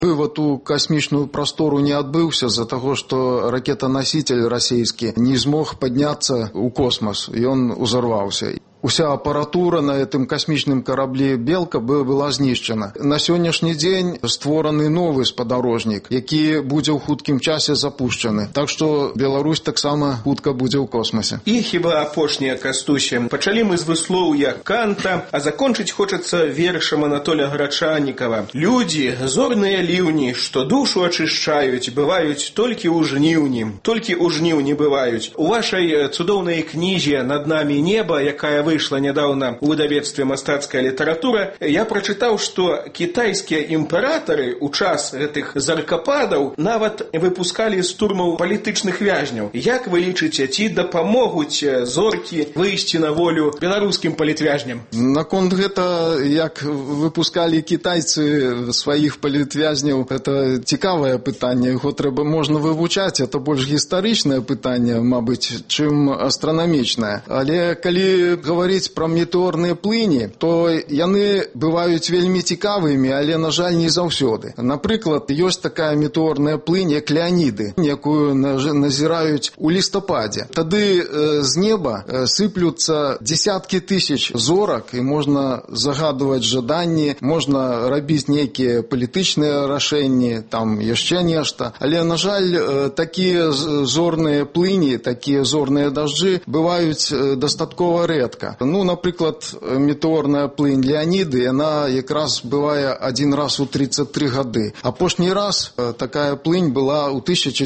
Вывод у касмічную прастору не адбыўся з-за таго, што ракета-носитель расійскі не змог падняцца ў космас, ён узарваўся. Уся апаратура на гэтым касмічным караблі «Белка» была знішчана. На сённяшні дзень створаны новы спадарожнік, які будзе ў хуткім часе запушчаны. Так што Беларусь таксама хутка будзе ў космосе. І хіба апошняя, Кастуся. Пачалі мы з выслоўя Канта, а закончыць хочацца вершам Анатолія Грачанікава. Людзі, зорныя ліўні, што душу ачышчаюць, бываюць толькі ў жніўні. Толькі ў жніўні бываюць. У вашай цудоўнай кнізе «Над намі неба», якая выйшла нядаўна ў выдавецтве «Мастацкая літаратура», я прачытаў, што кітайскія імператары ў час гэтых заркападаў нават выпускалі з турмаў палітычных вязняў. Як вы лічыце, ці дапамогуць зоркі выйсці на волю беларускім палітвязням? Наконт гэта, як выпускалі кітайцы сваіх палітвязняў, это цікавае пытанне, яго трэба можна вывучаць, это больш гістарычнае пытанне, мабыць, чым астранамічнае. Але калі говорить про метеорные плыни, то яны бывают вельмі цікавымі, але, на жаль, не заўсёды. Напрыклад, ёсць такая метеорная плынь, як Леаніды, якую назіраюць у лістападзе. Тады з неба сыплюцца десяткі тысяч зорак, і можна загадваць жаданні, можна рабіць нейкія палітычныя рашэнні, там яшчэ нешта. Але, на жаль, такія зорныя плыні, такія зорныя дажджы бываюць дастаткова рэдка. Ну, напрыклад, метеорная плынь Леаніды, яна якраз бывае один раз у 33 гады. Апошні раз такая плынь была ў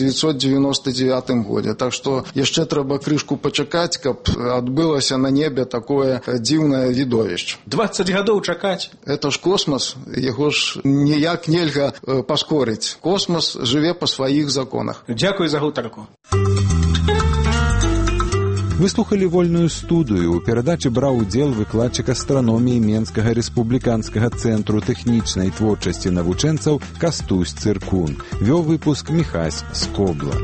1999 годзе. Так што яшчэ трэба крышку пачакаць, каб адбылася на небе такое дзіўнае відовішча. 20 гадоў чакаць? Это ж космос, яго ж ніяк нельга паскорыць. Космос жыве па сваіх законах. Дзякуй за гутарку. Вы слухали вольную студыю. У перадачы браў удзел выкладчык астраноміі Менскага рэспубліканскага цэнтру тэхнічнай творчасці навучэнцаў Кастусь Цыркун. Вёў выпуск Міхась Скобла.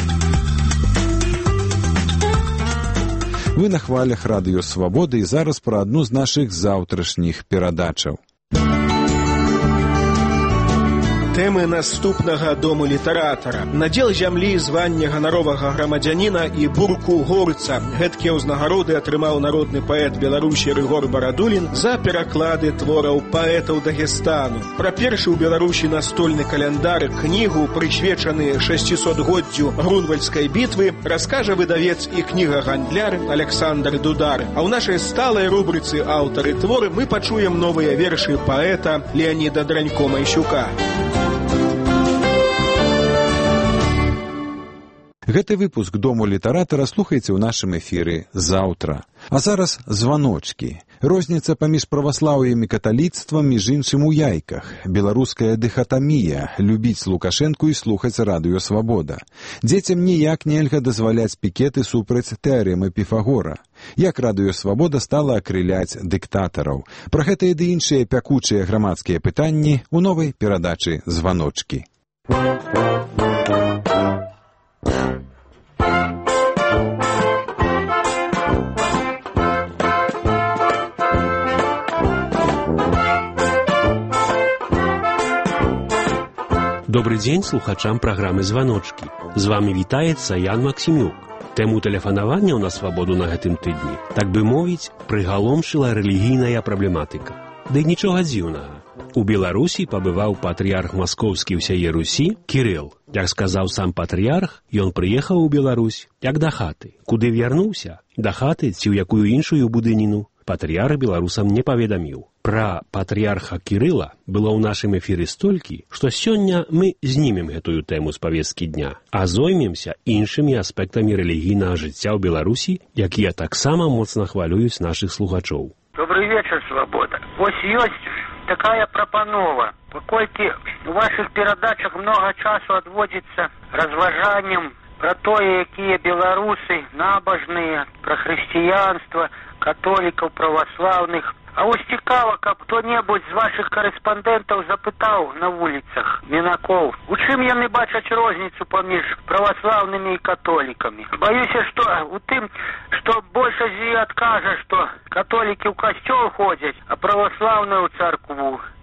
Вы на хвалях радыё Свабода, і зараз пра адну з нашых заўтрашніх перадачаў. Тэмы наступнага дому літаратара. Надзел зямлі, звання ганаровага грамадзяніна і бурку горца. Гэткія ўзнагароды атрымаў народны паэт Беларусі Рыгор Барадулін за пераклады твораў паэтаў Дагестану. Пра першы ў Беларусі настольны каляндар, кнігу, прысвечаны 600-годдзю Грунвальдскай бітвы, раскажа выдавец і кнігагандляр Александр Дудар. А ў нашай сталай рубрыцы «Аўтары творы» мы пачуем новыя вершы паэта Леаніда Дранько-Майсюка. Гэты выпуск Дому літаратара слухайце ў нашым эфіры заўтра. А зараз званочкі. Розніца паміж праваслаўем і каталіцтвам, між іншым, у яйках. Беларуская дыхатамія – любіць Лукашэнку і слухаць радыё Свабода. Дзецям ніяк нельга дазваляць пікеты супраць тэарэмы Піфагора. Як радыё Свабода стала акрыляць дыктатараў. Пра гэтыя ды іншыя пякучыя грамадскія пытанні ў новай перадачы «Званочкі». Добрый дзень слухачам праграмы «Званочкі». З вами вітаецца Ян Максімюк. Тэму тэлефанавання ў на Свабоду на гэтым тыдні, так бы мовіць, прыгаломшыла рэлігійная праблематыка. Ды нічога дзіўнага. У Беларусі пабываў патрыярх маскоўскі ўсяе Русі Кірыл. Як сказаў сам патрыярх, ён прыехаў у Беларусь, як да хаты. Куды вярнуўся? Да хаты ці ў якую іншую будыніну? Патрыярх беларусам не паведаміў. Пра патрыярха Кірыла было ў нашым эфіры столькі, што сёння мы знімем гэтую тэму з павесткі дня, а зоймемся іншымі аспектамі рэлігійнага жыцця ў Беларусі, якія таксама моцна хвалююць нашых слухачоў. Добрый вечер, Свобода. Вось ёсць такая прапанова. Паколькі у вашых перадачах многа часу адводзіцца разважанням пра тое, якія беларусы набожныя, пра хрысціянства, католікаў, праваслаўных. А вось цікава, каб хто-небудзь з вашых карэспандэнтаў запытаў на вуліцах мінакоў, у чым яны бачаць розніцу паміж праваслаўнымі і католікамі. Баюся, што у тым, што большасць і адкажа, што католікі ў касцёл ходзяць, а праваслаўныя ў царкву.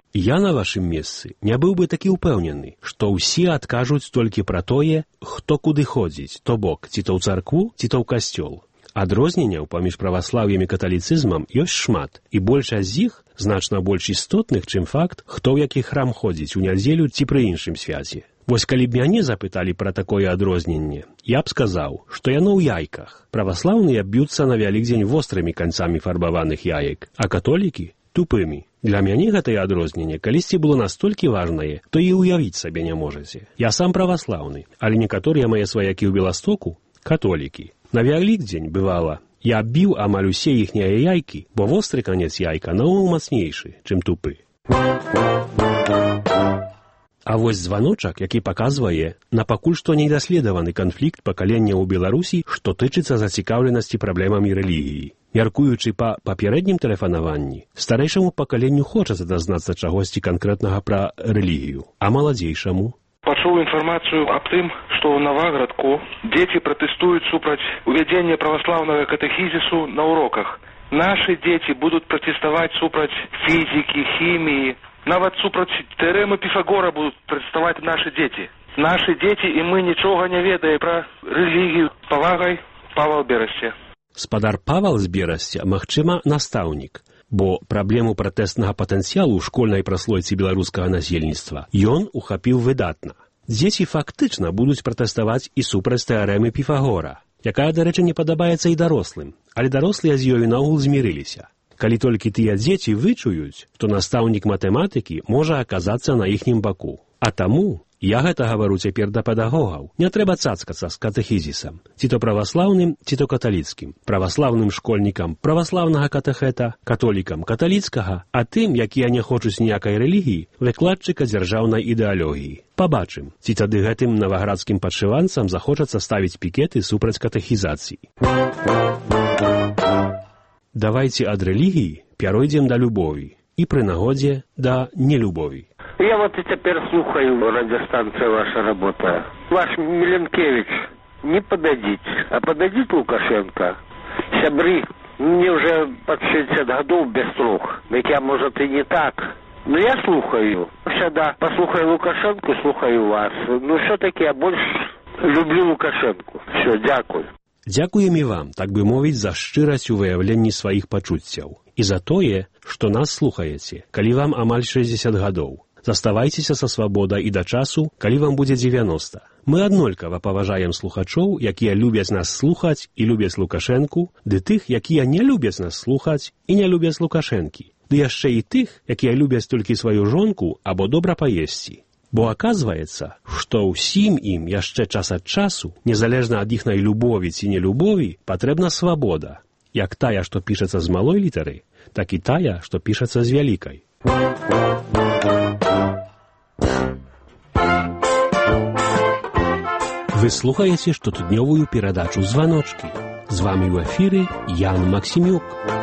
Я на вашым месцы не быў бы такі ўпэўнены, што ўсе адкажуць толькі пра тое, хто куды ходзіць, то бок, ці то ў царкву, ці то ў касцёл. Адрозненняў паміж праваслаўем і каталіцызмам ёсць шмат, і большасць з іх значна больш істотных, чым факт, хто ў які храм ходзіць у нядзелю ці пры іншым свяце. Вось калі б мяне запыталі пра такое адрозненне, я б сказаў, што яно ў яйках. Праваслаўныя б'юцца на Вялікдзень вострымі канцамі фарбаваных яек, а католікі – тупымі. Для мяне гэтае адрозненне калісьці было настолькі важнае, то і ўявіць сабе не можаце. Я сам праваслаўны, але некаторыя мае сваякі ў Беластоку – католікі. На Вялікдзень, бывала, я біў амаль усе іхнія яйкі, бо востры канец яйка наогул мацнейшы, чым тупы. А вось званочак, які паказвае на пакуль што недаследаваны канфлікт пакалення ў Беларусі, што тычыцца зацікаўленасці праблемамі рэлігіі. Мяркуючы па папярэднім тэлефанаванні, старэйшаму пакаленню хочацца дазнацца чагосьці канкрэтнага пра рэлігію, а маладзейшаму? Пачуў інфармацыю аб тым, што ў Наваградку дзеці пратэстуюць супраць увядзення праваслаўнага катэхізісу на уроках. Нашы дзеці будуць пратэставаць супраць фізікі, хіміі, нават супраць тэарэмы Піфагора будуць пратэставаць нашы дзеці. Нашы дзеці і мы нічога не ведаем пра рэлігію. Павагай, Павал Берасця. Спадар Павал з Берасця, магчыма, настаўнік, бо праблему пратэстнага патэнцыялу ў школьнай праслойцы беларускага насельніцтва ён ухапіў выдатна. Дзеці фактычна будуць пратэставаць і супраць тэарэмы Піфагора, якая, дарэчы, не падабаецца і дарослым, але дарослыя з ёю наогул змірыліся. Калі толькі тыя дзеці вычуюць, то настаўнік матэматыкі можа аказацца на іхнім баку. А таму я гэта гавару цяпер да педагогаў. Не трэба цацкацца з катэхізісам, ці то праваслаўным, ці то каталіцкім. Праваслаўным школьнікам праваслаўнага катэхета, католікам каталіцкага, а тым, якія не хочуць ніякай рэлігіі, выкладчыка дзяржаўнай ідэалогіі. Пабачым, ці тады гэтым наваградскім падшыванцам захочацца ставіць пікеты супраць катэхізацыі. Давайте ад рэлігіі пяройдзем да любові і пры нагодзе да нелюбові. Я вот и теперь слухаю радиостанция «Ваша работа». Ваш Миленкевич, не подадите, а подадите Лукашенко. Сябры, мне уже под 60 годов без слух. Ведь я, может, и не так. Но я слухаю. Всегда послухаю Лукашенко, слухаю вас. Но все-таки я больше люблю Лукашенко. Все, дякую. Дзякуем і вам, так бы мовіць, за шчырасць у выяўленні сваіх пачуццяў. І за тое, што нас слухаеце, калі вам амаль 60 гадоў. Заставайцеся са свабодай і да часу, калі вам будзе 90. Мы аднолькава паважаем слухачоў, якія любяць нас слухаць і любяць Лукашэнку, ды тых, якія не любяць нас слухаць і не любяць Лукашэнкі. Ды яшчэ і тых, якія любяць толькі сваю жонку або добра паесці. Бо аказваецца, што ўсім ім яшчэ час ад часу, незалежна ад іхнай любові ці нелюбові, патрэбна свабода. Як тая, што пішацца з малой літары, так і тая, што пішацца з вялікай. Вы слухаеце штотыднёвую перадачу «Званочкі». З вамі ў эфіры Ян Максімюк.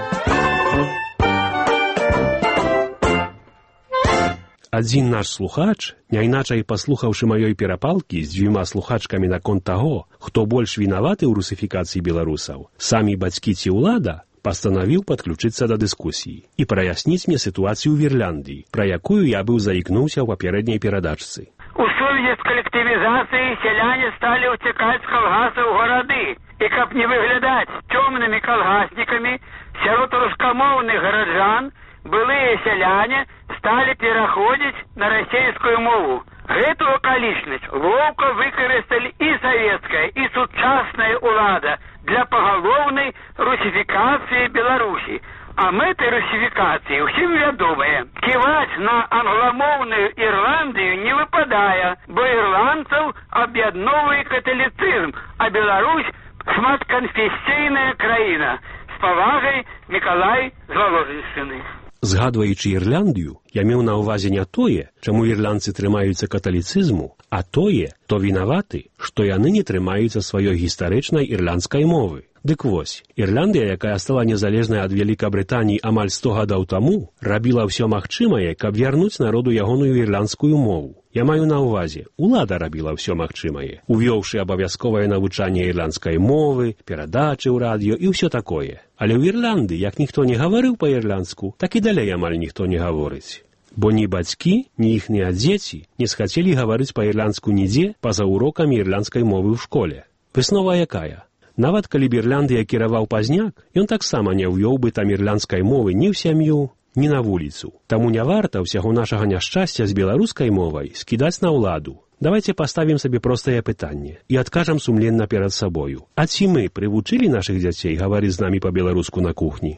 Адзін наш слухач, няйначай паслухаўшы маёй перапалкі з дзвюма слухачкамі наконт таго, хто больш вінаваты ў русіфікацыі беларусаў, самі бацькі ці ўлада, пастанавіў падключыцца да дыскусіі і праясніць мне сітуацыю ў Ірландыі, пра якую я быў заікнуўся ў папярэдняй перадачцы. У сувязі з калектывізацыяй сяляне сталі ўцякаць з калгасаў у гарады. І каб не выглядаць цёмнымі калгаснікамі, сярод рускамоўных гараджан былыя сяляне сталі пераходзіць на расейскую мову. Гэту акалічнасць лоўка выкарысталі і савецкая, і сучасная ўлада для пагалоўнай русіфікацыі Беларусі. А мэты русіфікацыі ўсім вядомыя. Ківаць на англамоўную Ірландыю не выпадае, бо ірландцаў аб'ядноўвае каталіцызм, а Беларусь шматканфесійная краіна. З павагай, Мікалай з Воложеншчыны. Згадваючы Ірландыю, я меў на ўвазе не тое, чаму ірландцы трымаюцца каталіцызму, а тое, то вінаваты, што яны не трымаюцца сваёй гістарычнай ірландскай мовы. Дык вось, Ірландыя, якая стала незалежнай ад Вялікабрытаніі амаль 100 гадоў таму, рабіла ўсё магчымае, каб вярнуць народу ягоную ірландскую мову. Я маю на ўвазе, улада рабіла ўсё магчымае, увёўшы абавязковае навучанне ірландскай мовы, перадачы ў радыё і ўсё такое. Але ў Ірландыі, як ніхто не гаварыў па-ірландску, так і далей амаль ніхто не гаворыць. Бо ні бацькі, ні іхнія дзеці не схацелі гаварыць па-ірландску нідзе па-за урокамі ірландскай мовы ў школе. Выснова якая? Нават калі б Ірландыя кіраваў Пазняк, ён таксама не ўвёў бы там ірландскай мовы ні ў сям'ю, ні на вуліцу. Таму не варта ўсяго нашага няшчасця з беларускай мовай скідаць на ўладу. Давайте паставім сабе простае пытанне і адкажам сумленна перад сабою. А ці мы прывучылі нашых дзяцей гаварыць з намі па-беларуску на кухні?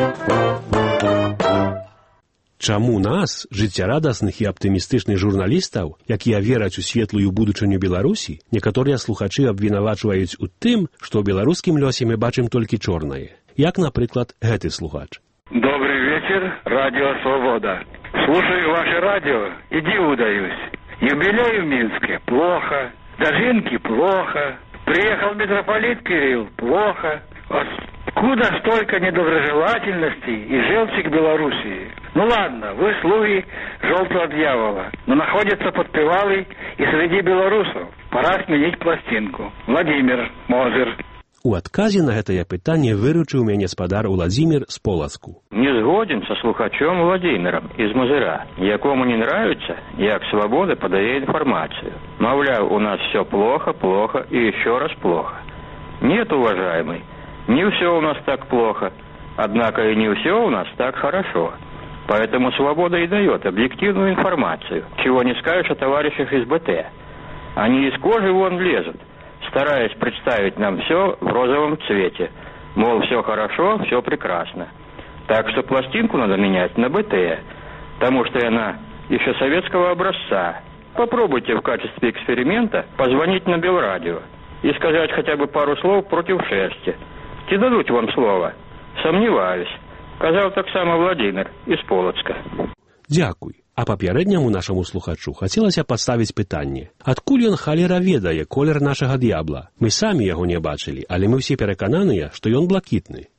Чаму нас, жыццярадасных і аптымістычных журналістаў, якія вераць у светлую будучыню Беларусі, некаторыя слухачы абвінавачваюць у тым, што ў беларускім лёсе мы бачым толькі чорнае. Як, напрыклад, гэты слухач. Добрый вечер, радио «Свобода». Слушаю ваше радио и диву даюсь. Юбилей в Минске – плохо. Дожинки – плохо. Приехал митрополит Кирилл – плохо. Откуда столько недоброжелательности и желчи к Белоруссии? Ну ладно, вы слуги желтого дьявола, но находятся подпевалый и среди белорусов. Пора сменить пластинку. Владимир Мозыр. У адказе на гэтае пытанне выручыў мяне спадар Уладзімір з Полацку. Не згоден со слухачом Владимиром из Мозыра, якому не нравится, як «Свобода» подает информацию. Мовляв, у нас все плохо, плохо и еще раз плохо. Нет, уважаемый, не все у нас так плохо, однако и не все у нас так хорошо. Поэтому «Свобода» и дает объективную информацию, чего не скажешь о товарищах из БТ. Они из кожи вон лезут, стараясь представить нам все в розовом цвете. Мол, все хорошо, все прекрасно. Так что пластинку надо менять на БТ, потому что она еще советского образца. Попробуйте в качестве эксперимента позвонить на Белрадио и сказать хотя бы пару слов против шерсти. Те дадут вам слово? Сомневаюсь. Казав так само Владимир из Полоцка. Дзякуй. А папярэдняму нашаму слухачу хацелася паставіць пытанне. Адкуль ён халера ведае колер нашага д'ябла? Мы самі яго не бачылі, але мы ўсе перакананыя, што ён блакітны.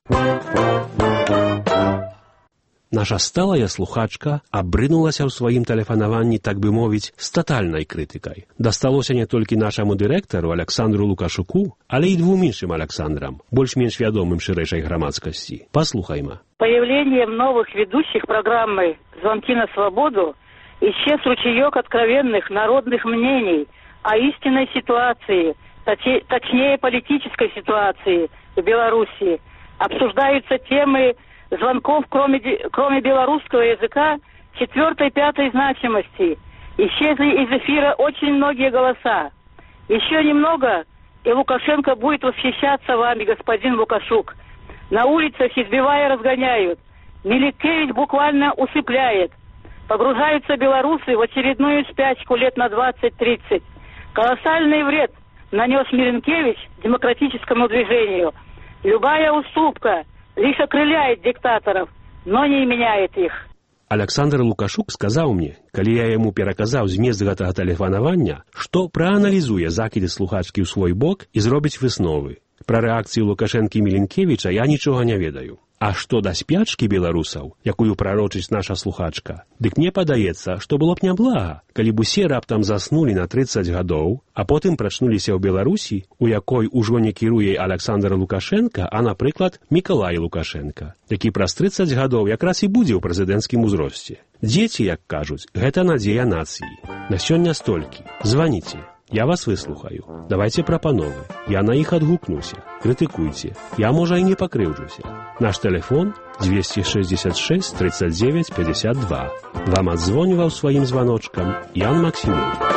Наша сталая слухачка абрынулася ў сваім тэлефанаванні, так бы мовіць, з татальнай крытыкай. Дасталося не толькі нашаму дырэктару Александру Лукашуку, але і двум іншым Александрам, больш-менш вядомым шырэйшай грамадскасці. Паслухайма. Появлением новых ведущих программы «Звонки на свободу» исчез ручеек откровенных народных мнений о истинной ситуации, точнее политической ситуации в Беларуси. Обсуждаются темы звонков, кроме белорусского языка, 4-5 значимости. Исчезли из эфира очень многие голоса. Еще немного, и Лукашенко будет восхищаться вами, господин Лукашук. На улицах, избивая, разгоняют. Миликевич буквально усыпляет. Погружаются белорусы в очередную спячку лет на 20-30. Колоссальный вред нанес Миленкевич демократическому движению. Любая уступка лишь окрыляет диктаторов, но не меняет их. Александр Лукашук сказаў мне, калі я яму пераказаў змест гэтага тэлефанавання, што прааналізуе закіды слухачкі ў свой бок і зробіць высновы. Пра рэакцыю Лукашэнкі і Міленкевіча я нічога не ведаю. А што да спячкі беларусаў, якую прарочыць наша слухачка, дык мне падаецца, што было б няблага, калі б усе раптам заснулі на 30 гадоў, а потым прачнуліся ў Беларусі, у якой ужо не кіруе Александр Лукашенко, а, напрыклад, Мікалай Лукашенко, які праз 30 гадоў якраз і будзе ў прэзідэнцкім узросце. Дзеці, як кажуць, гэта надзея нацыі. На сёння столькі. Званіце. Я вас выслухаю. Давайте прапановы. Я на іх адгукнуся. Крытыкуйце. Я, можа, і не пакрыўджуся. Наш тэлефон 266 39 52. Вам адзвоніваў сваім званочкам Ян Максімюк.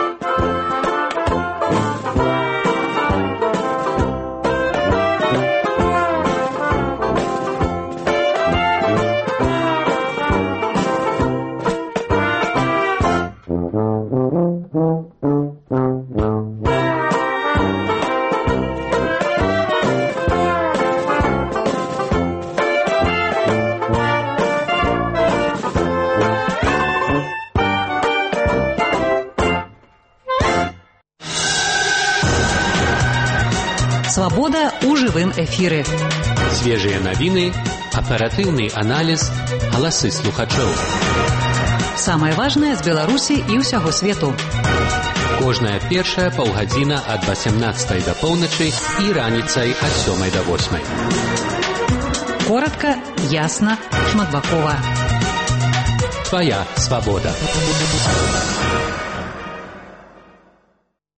Свобода у живым эфиры. Свежие новины, оперативный анализ, голосы слухачоў. Самое важное з Беларусі і ўсяго свету. Кожная першая паўгадзіна ад 18 до поўначы і раніцай ад 7 до 8. Коротко, ясно, шматбакова. твоя свобода.